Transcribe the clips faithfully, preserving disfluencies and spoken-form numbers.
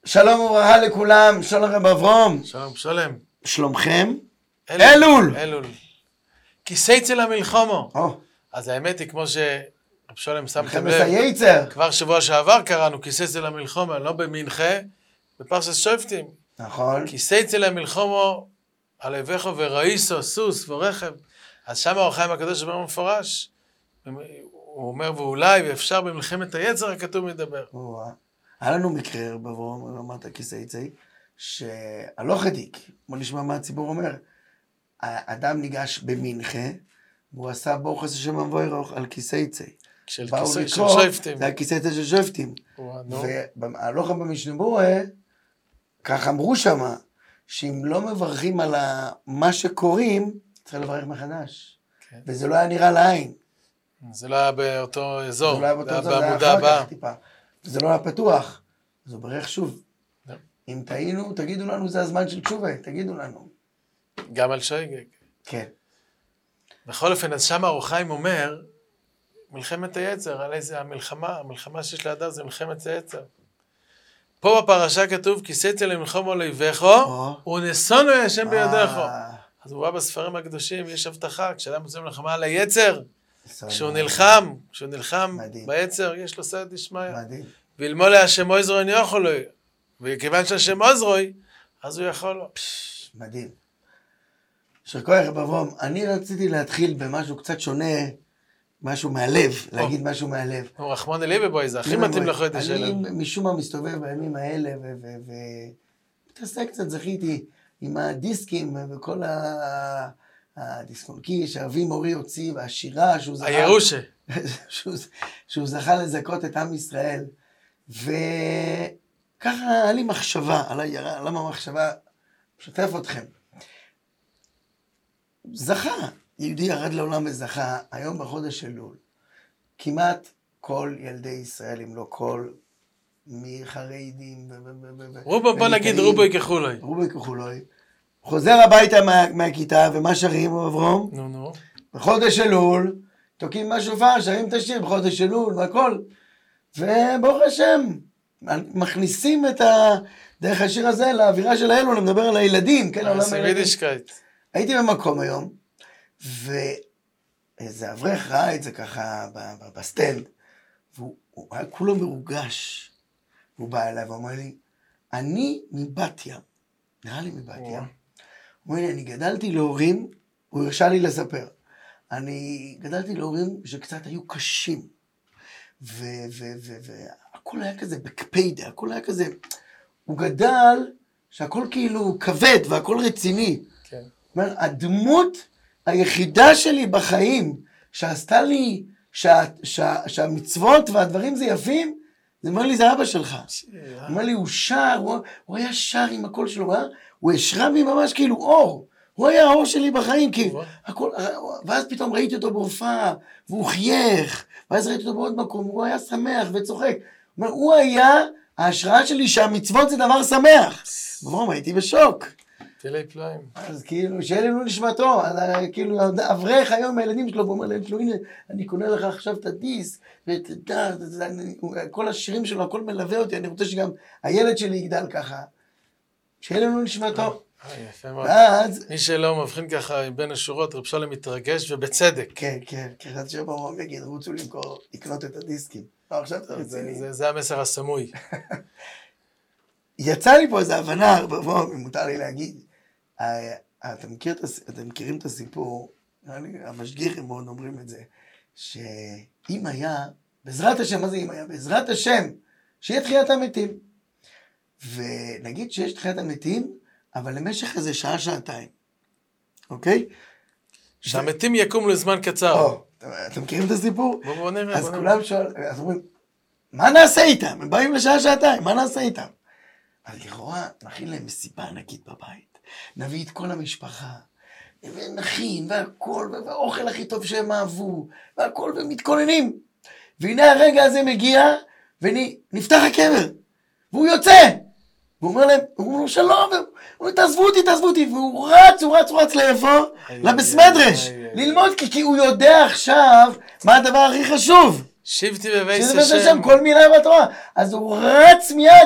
שלום וברכה לכולם, שלום רב אברום. שלום, שלום. שלומכם? אלול. אלול. כיסייצא למלחמו. או. אז האמת היא, כמו שרב שלום שמתם מלחמת לב, היצר. כבר שבוע שעבר קראנו כיסייצא למלחמו, לא במנחה, בפרשת שופטים. נכון. כיסייצא למלחמו, על אביכו וראיסו, סוס ורכב. אז שם האור החיים הקדוש אומר מפורש. הוא אומר, ואולי, ואפשר במלחמת היצר, הכתוב מדבר. היה לנו מקרה, רב אברום, אמרת כיסייצא, שהלוך עתיק, בוא נשמע מה הציבור אומר. האדם ניגש במנחה, והוא עשה ברוך השם מבורך על כיסייצא. של כיסוי של שופטים. זה הכיסייצא של שופטים. והלוך במשנה ברורה, כך אמרו שמה, שאם לא מברכים על מה שקוראים, צריך לברך מחדש. וזה לא היה נראה לעין. זה לא היה באותו אזור, זה לא היה באותו אזור, זה היה בעמודה הבאה. וזה לא היה פתוח. אז הוא ברך שוב. אם טעינו, תגידו לנו, זה הזמן של תשובה, תגידו לנו. גם על שייגג. כן. בכל אופן, אז שם האור החיים אומר, מלחמת היצר, על איזה המלחמה, המלחמה שיש לאדם זה מלחמת היצר. פה בפרשה כתוב, כיסייצא למלחמו לאויביכו, ונשאנו השם בידיך. אז הוא בא בספרים הקדושים, יש הבטחה, כשאדם יוצא מלחמה על היצר, כשהוא נלחם, כשהוא נלחם ביצר, יש לו סייעתא דשמיא. ואלמלא להשם עזרוי אני יכול לו. וכיוון שהשם עזרוי, אז הוא יכול לו. מדהים. יישר כוח רב אברום, אני רציתי להתחיל במשהו קצת שונה, משהו מהלב, להגיד משהו מהלב. הוא רחמנא ליבא בוי, זה הכי מתאים לחודש אלול. אני משום מה מסתובב בימים האלה, ומתעסק קצת, זכיתי עם הדיסקים וכל הדיסקונקי שאבי מורי הוציא, והשירה שהוא זכה... הירושה. שהוא זכה לזכות את עם ישראל. וככה היה לי מחשבה, למה מחשבה משתף אתכם. זכה, יהודי ירד לעולם וזכה, היום בחודש אלול, כמעט כל ילדי ישראל, אם לא כל, מחרדים רובו, בוא נגיד רובוי ככולוי. רובוי ככולוי. חוזר הביתה מהכיתה, ומה שרים, אברום? נו, נו. בחודש אלול, תוקים מה שופר, שרים את השיר בחודש אלול, והכל. וברוך השם, מכניסים את ה... דרך השיר הזה לאווירה של האלול, אני מדבר על הילדים, כן, העולם הילדים. הייתי במקום היום, ואיזה אברך ראה את זה ככה בסטנד, והוא היה כולו מרוגש, והוא בא אליי ואומר לי, אני מבת ים, נראה לי מבת ים, הוא אומר לי, אני גדלתי להורים, הוא הרשה לי לספר, אני גדלתי להורים שקצת היו קשים, והכל היה כזה בקפיידה, הכל היה כזה, הוא גדל שהכל כאילו כבד והכל רציני. כן. זאת אומרת, הדמות היחידה שלי בחיים, שעשתה לי, שה, שה, שהמצוות והדברים זה יפים, זה אומר לי, זה אבא שלך. הוא אומר לי, הוא שר, הוא, הוא היה שר עם הקול שלו, אה? הוא השרה בי ממש כאילו אור. הוא היה האור שלי בחיים, כי הכל, ואז פתאום ראיתי אותו בהופעה, והוא חייך, ואז ראיתי אותו בעוד מקום, הוא היה שמח וצוחק. הוא אומר, הוא היה ההשראה שלי שהמצוות זה דבר שמח. ברור, הייתי בשוק. תלי פלאים. אז כאילו, שאלה לא נשמתו, כאילו, אברך היום מהילדים שלו, הוא אומר להם שלו, הנה, אני קונה לך עכשיו את הדיסק, ואת כל השירים שלו, הכל מלווה אותי, אני רוצה שגם הילד שלי יגדל ככה. שאלה לא נשמתו. ואז... מי שלא מבחין ככה בין השורות, רב שלום מתרגש ובצדק. כן, כן, כי חד שבו מגיד, רוצו למכור, לקנות את הדיסקים. לא, עכשיו אתה רציני. זה המסר הסמוי. יצא לי פה איזו הבנה, בוא, אם מותר לי להגיד, אתם מכירים את הסיפור, המשגיחים מאוד אומרים את זה, שאם היה, בעזרת השם, מה זה אם היה? בעזרת השם, שיהיה תחיית המתים. ונגיד שיש תחיית המתים, אבל למשך איזה שעה, שעתיים. אוקיי? שהמתים יקום לזמן קצר. או, אתם מכירים את הסיפור? בוא בוא נראה. אז כולם שואלים, אז אומרים, מה נעשה איתם? הם באים לשעה, שעתיים, מה נעשה איתם? אז לכאורה, נכין להם מסיבה ענקית בבית. נביא את כל המשפחה, ונכין, והכל, והאוכל הכי טוב שהם אהבו, והכל, ומתכוננים. והנה הרגע הזה מגיע, ונפתח הקבר, והוא יוצא. והוא אומר להם, הוא אומר לו שלום, הוא אומר, תעזבו אותי, תעזבו אותי, והוא רץ, הוא רץ, הוא רץ לאיפה? לבסמדרש, ללמוד, כי הוא יודע עכשיו מה הדבר הכי חשוב. שבתי בבית השם. כל מילה בתורה. אז הוא רץ מיד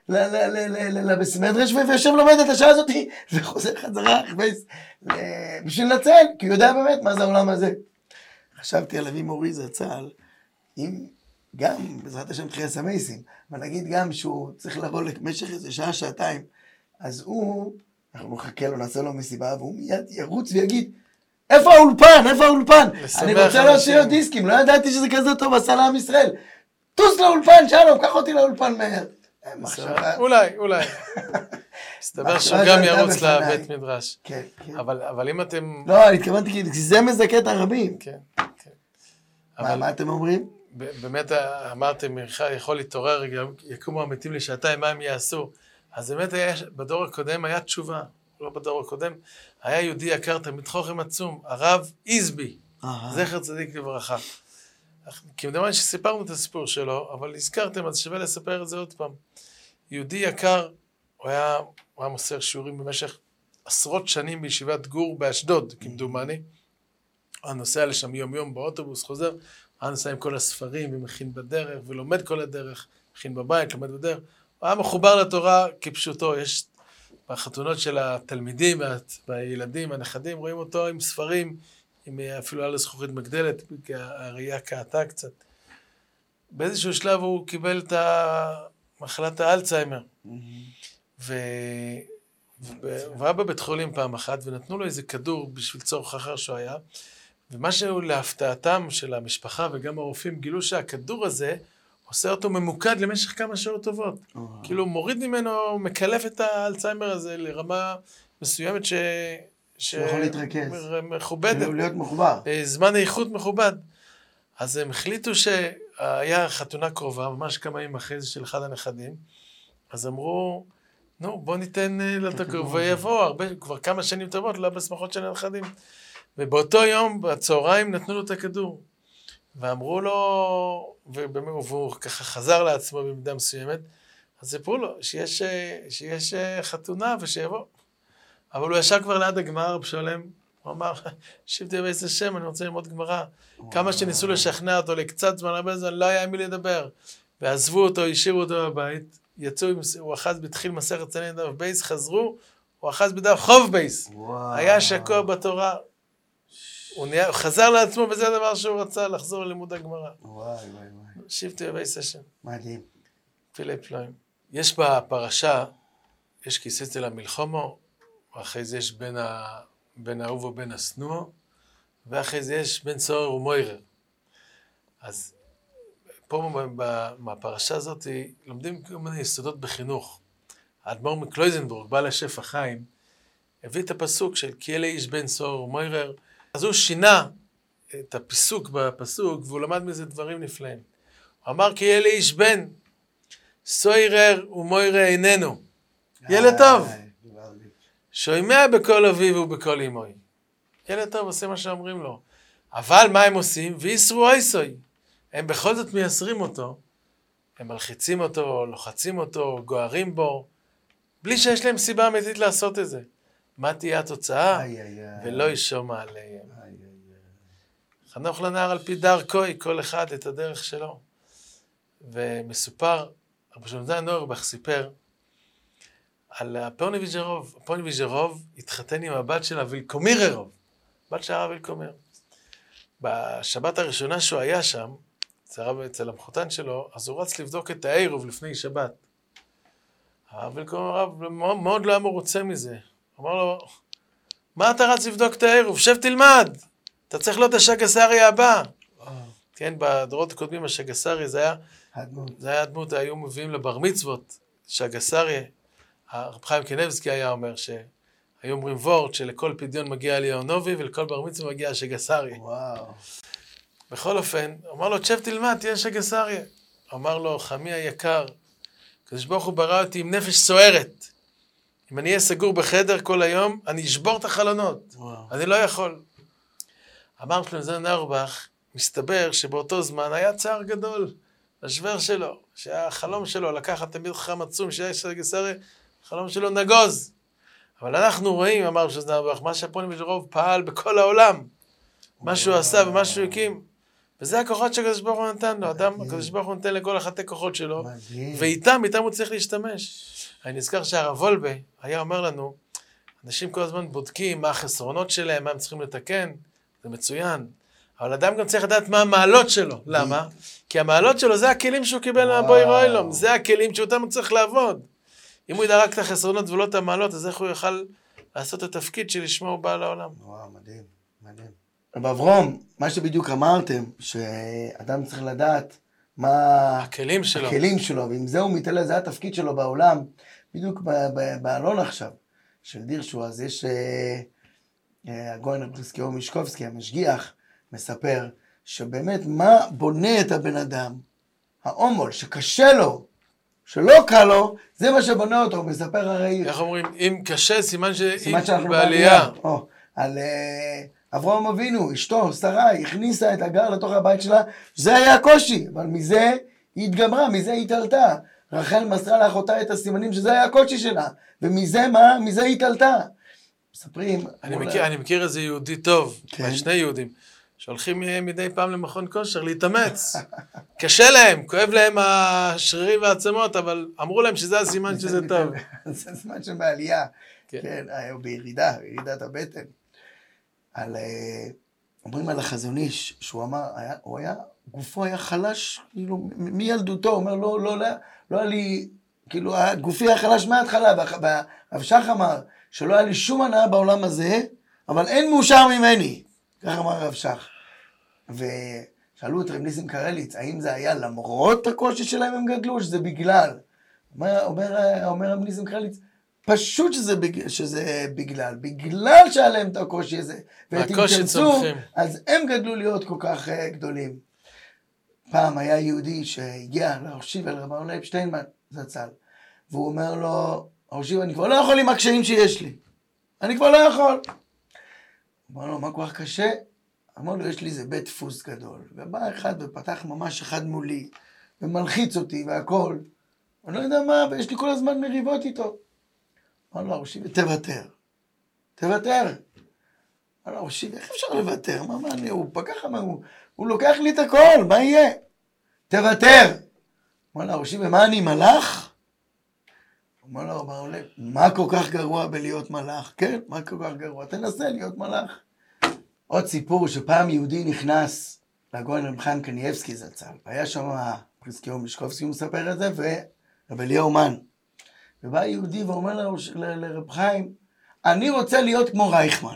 לבסמדרש ויושב לומד את השעה הזאת, וחוזר חזרה בשביל לנצל, כי הוא יודע באמת מה זה העולם הזה. חשבתי על אבי מורי זצ"ל, אם גם, בעזרת השם תחייה סמייסים, אבל נגיד גם שהוא צריך לבוא למשך איזה שעה, שעתיים, אז הוא, אנחנו נחכה לו, נעשה לו מסיבה, והוא מיד ירוץ ויגיד, איפה האולפן? איפה האולפן? אני רוצה להוציא לו דיסקים, לא ידעתי שזה כזה טוב, עשה לעם ישראל. טוס לאולפן, שלום, קח אותי לאולפן מהר. אולי, אולי. מסתבר שהוא גם ירוץ לבית מדרש. כן, כן. אבל אם אתם... לא, אני התכוונתי, כי זה מזכה את הרבים. כן, כן. מה אתם אומרים? באמת אמרתם, יכול להתעורר, יקומו המתים לשעתיים, מה הם יעשו? אז באמת בדור הקודם היה תשובה, לא בדור הקודם, היה יהודי יקר, תמיד חוכם עצום, הרב איזבי, זכר צדיק לברכה. כמדומה שסיפרנו את הסיפור שלו, אבל הזכרתם, אז שווה לספר את זה עוד פעם. יהודי יקר, הוא היה, הוא היה מוסר שיעורים במשך עשרות שנים בישיבת גור באשדוד, כמדומני. הוא נוסע לשם יום יום באוטובוס, חוזר, הוא נוסע עם כל הספרים ומכין בדרך, ולומד כל הדרך, מכין בבית, לומד בדרך. הוא היה מחובר לתורה כפשוטו. יש בחתונות של התלמידים, והילדים, הנכדים, רואים אותו עם ספרים, עם אפילו על הזכוכית מגדלת, כי הראייה קעתה קצת. באיזשהו שלב הוא קיבל את מחלת האלצהיימר. והוא היה בבית חולים פעם אחת, ונתנו לו איזה כדור בשביל צורך אחר שהוא היה, ומשהו להפתעתם של המשפחה וגם הרופאים גילו שהכדור הזה עושה אותו ממוקד למשך כמה שעות טובות. כאילו מוריד ממנו, מקלף את האלצהיימר הזה לרמה מסוימת ש... שיכול להתרכז. מכובדת. להיות מחובר. זמן איכות מכובד. אז הם החליטו שהיה חתונה קרובה, ממש כמה ימים אחרי זה של אחד הנכדים, אז אמרו, נו, בוא ניתן לתקרוב, ויבוא הרבה, כבר כמה שנים טובות, לא בשמחות של הנכדים. ובאותו יום, בצהריים, נתנו לו את הכדור. ואמרו לו, והוא ככה חזר לעצמו במידה מסוימת, אז סיפרו לו שיש, שיש חתונה ושיבוא. אבל הוא ישב כבר ליד הגמרא, רב שלם, הוא אמר, שבתי באיזה שם, אני רוצה ללמוד גמרא. כמה שניסו לשכנע אותו לקצת זמן, הרבה זמן, לא היה מי לדבר. ועזבו אותו, השאירו אותו בבית, יצאו, הוא אחז בתחיל מסכת סנהדרין דף בייס, חזרו, הוא אחז בדף חוב בייס. היה שקוע בתורה. הוא חזר לעצמו, וזה הדבר שהוא רצה, לחזור ללימוד הגמרא. וואי, וואי, וואי. שבתי בייס השם. מדהים. פילי פלואים. יש בפרשה, יש כיסא אצל המלחומו, ואחרי זה יש בין, ה... בין האהוב ובין השנוא, ואחרי זה יש בין סוער ומוירר. אז פה בפרשה הזאת לומדים כל מיני יסודות בחינוך. האדמו"ר מקלויזנבורג, בעל השפע חיים, הביא את הפסוק של כי אלה איש בין סוער ומוירר, אז הוא שינה את הפסוק בפסוק, והוא למד מזה דברים נפלאים. הוא אמר כי אלה איש בן, סוער ומוירר איננו. ילד טוב. שומע בכל אביו ובכל אמוי. ילד טוב עושה מה שאומרים לו. אבל מה הם עושים? ויסרו אייסוי. הם בכל זאת מייסרים אותו. הם מלחיצים אותו, לוחצים אותו, גוערים בו, בלי שיש להם סיבה אמיתית לעשות את זה. מה תהיה התוצאה? ולא ישומע עליהם. חנוך לנער על פי דרכוי, כל אחד את הדרך שלו. ומסופר, רבי שלום זלמן אוירבך סיפר, על פוני ויז'רוב. פוני ויז'רוב התחתן עם הבת של אבילקומיררוב, בת של הרב אבילקומיר. בשבת הראשונה שהוא היה שם, אצל המחותן שלו, אז הוא רץ לבדוק את העירוב לפני שבת. אבילקומיר מאוד לא היה מרוצה מזה. אמר לו, מה אתה רץ לבדוק את העירוב? שב תלמד, אתה צריך להיות השגסרי הבא. כן, בדורות הקודמים השגסרי זה היה, זה היה הדמות, היו מביאים לבר מצוות, שגסרי. הרב חיים קניבסקי היה אומר שהיו אומרים וורט שלכל פדיון מגיע אליהו ולכל בר מצווה מגיע שגסרי. וואו. בכל אופן, אמר לו, תשב תלמד, תהיה שגסרי. אמר לו, חמי היקר, הקדוש ברוך הוא ברא אותי עם נפש סוערת. אם אני אהיה סגור בחדר כל היום, אני אשבור את החלונות. וואו. אני לא יכול. אמר שלום זלמן אוירבך, מסתבר שבאותו זמן היה צער גדול לשוור שלו, שהחלום שלו לקחת תמיד חכם עצום שהיה שגסרי, החלום שלו נגוז. אבל אנחנו רואים, אמר שלום זלמן אוירבך, מה שהפוני ויז'רוב פעל בכל העולם. מה שהוא עשה ומה שהוא הקים. וזה הכוחות שהקדוש ברוך הוא נתן לו. אדם, הקדוש ברוך הוא נותן לכל החטא כוחות שלו, ואיתם, איתם הוא צריך להשתמש. אני נזכר שהרב וולבה היה אומר לנו, אנשים כל הזמן בודקים מה החסרונות שלהם, מה הם צריכים לתקן, זה מצוין. אבל אדם גם צריך לדעת מה המעלות שלו. למה? כי המעלות שלו זה הכלים שהוא קיבל מהבוי רוילום, זה הכלים שאותם הוא צריך לעבוד. אם הוא ידע רק את החסרונות ולא את המעלות, אז איך הוא יוכל לעשות את התפקיד שלשמו הוא בא לעולם. וואו, מדהים, מדהים. רב אברום, מה שבדיוק אמרתם, שאדם צריך לדעת מה הכלים שלו, הכלים שלו, ועם זה הוא מתעלה, זה התפקיד שלו בעולם, בדיוק באלון עכשיו, של דירשו, אז יש הגויין הפריסקיו מישקובסקי, המשגיח, מספר שבאמת מה בונה את הבן אדם, העומול, שקשה לו, שלא קל לו, זה מה שבונה אותו, הוא מספר הרי... איך אומרים, אם קשה, סימן סימן שאנחנו בעלייה. או, על uh, אברהם אבינו, אשתו, שרה, הכניסה את הגר לתוך הבית שלה, זה היה הקושי, אבל מזה היא התגברה, מזה היא התעלתה. רחל מסרה לאחותה את הסימנים שזה היה הקושי שלה, ומזה מה? מזה היא התעלתה. מספרים... אני מכיר, אני מכיר איזה יהודי טוב, כן. שני יהודים, שהולכים מדי פעם למכון כושר להתאמץ. קשה להם, כואב להם השרירים והעצמות, אבל אמרו להם שזה הסימן שזה טוב. זה הסימן שבעלייה, כן, הוא בירידה, בירידת הבטן. על, אומרים על החזון איש, שהוא אמר, הוא היה, גופו היה חלש, כאילו, מילדותו, הוא אומר, לא, לא, לא, לא היה לי, כאילו, גופי היה חלש מההתחלה, והרב שך אמר, שלא היה לי שום הנאה בעולם הזה, אבל אין מאושר ממני. כך אמר הרב שך. ושאלו את רב ניסים קרליץ, האם זה היה למרות הקושי שלהם הם גדלו, או שזה בגלל? אומר, אומר, אומר רב ניסים קרליץ, פשוט שזה, בג... שזה בגלל, בגלל שהיה להם את הקושי הזה, ותמצאו, אז הם גדלו להיות כל כך uh, גדולים. פעם היה יהודי שהגיע לרשיב אל רב אהרון אפשטיינמן, זצ"ל, והוא אומר לו, הרשיב, אני כבר לא יכול עם הקשיים שיש לי, אני כבר לא יכול. אמר לו, מה כל כך קשה? אמר לו, יש לי איזה בית דפוס גדול. ובא אחד ופתח ממש אחד מולי, ומלחיץ אותי והכל. אני לא יודע מה, ויש לי כל הזמן מריבות איתו. אמר לו, הרשיב, תוותר. תוותר. אמר לו, הרשיב, איך אפשר לוותר? מה, מה, אני, הוא פקח, מה, הוא, הוא לוקח לי את הכל, מה יהיה? תוותר. אמר לו, הרשיב, ומה אני, מלאך? אמר לו, אמר לו, מה כל כך גרוע בלהיות מלאך? כן, מה כל כך גרוע? תנסה להיות מלאך. עוד סיפור שפעם יהודי נכנס לגויין רב חיים קניאבסקי זצ"ל. היה שם פריסקיו מישקובסקי, הוא מספר את זה, ורב אליהו מן. ובא יהודי ואומר לרב חיים, אני רוצה להיות כמו רייכמן.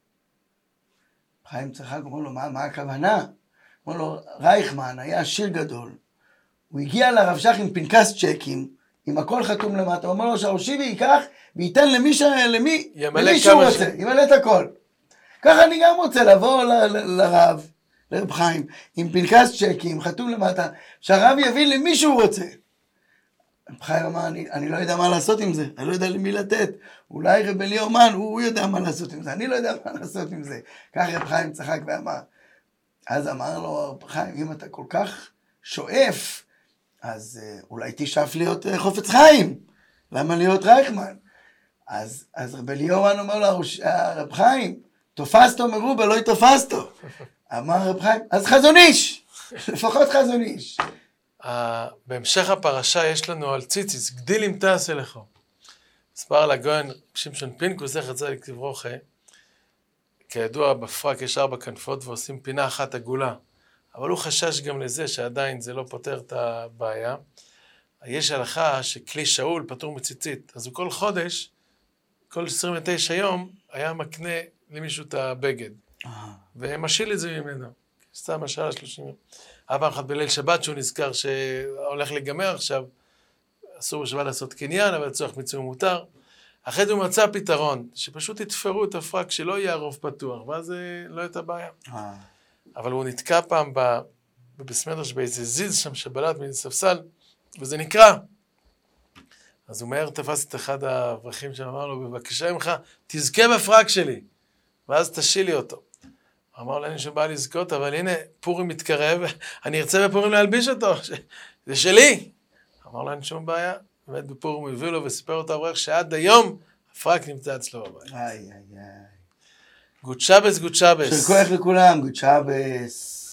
חיים צחק, אומר לו, מה, מה הכוונה? אומר לו, רייכמן היה עשיר גדול. הוא הגיע לרב שך עם פנקס צ'קים, עם הכל חתום למטה, הוא אומר לו שהרשיבי ייקח וייתן למי, ש... למי... למי שהוא רוצה, ש... ימלא את הכל. ככה אני גם רוצה לבוא ל... ל... לרב, לרב חיים, עם פנקס צ'קים, חתום למטה, שהרב יביא למי שהוא רוצה. רב חיים אמר, אני, אני לא יודע מה לעשות עם זה, אני לא יודע למי לתת. אולי רב אליהו מן, הוא, הוא יודע מה לעשות עם זה, אני לא יודע מה לעשות עם זה. ככה רב חיים צחק ואמר. אז אמר לו, רב חיים, אם אתה כל כך שואף, אז uh, אולי תשאף להיות uh, חופץ חיים. למה להיות רייכמן? אז, אז רב אליהו מן אומר לו, רב חיים, תופסתו מרובה, לא תופסתו. אמר רב חיים, אז חזון איש, לפחות חזון איש. Uh, בהמשך הפרשה יש לנו על ציציס, גדיל אם תעשה לכו. מספר לגויין שמשון פינקוס, איך יצא לכתיב רוחה, כידוע בפרק יש ארבע כנפות ועושים פינה אחת עגולה. אבל הוא חשש גם לזה שעדיין זה לא פותר את הבעיה. יש הלכה שכלי שאול פטור מציצית, אז הוא כל חודש, כל עשרים ותשע יום, היה מקנה למישהו את הבגד. ומשיל את זה ממנו. סתם משל השלושים יום. אבא אחד בליל שבת שהוא נזכר שהולך לגמר עכשיו, אסור בשבת לעשות קניין, אבל צורך מצווה מותר. אחרי זה הוא מצא פתרון, שפשוט יתפרו את הפרק שלא יהיה הרוב פתוח, ואז לא הייתה בעיה. אבל הוא נתקע פעם בבסמדרש באיזה זיז שם שבלט מן ספסל, וזה נקרא. אז הוא מהר תפס את אחד האברכים שאמר לו, בבקשה ממך, תזכה בפרק שלי, ואז תשיל לי אותו. אמר לו, אין שבא לזכות, אבל הנה, פורים מתקרב, אני ארצה בפורים להלביש אותו, זה שלי. אמר לו, אין שום בעיה. באמת בפורים הוא הביא לו וסיפר אותו אברך שעד היום הפרק נמצא אצלו בבית. איי, איי, איי. גוד שבס, גוד שבס. של כוח לכולם, גוד שבס.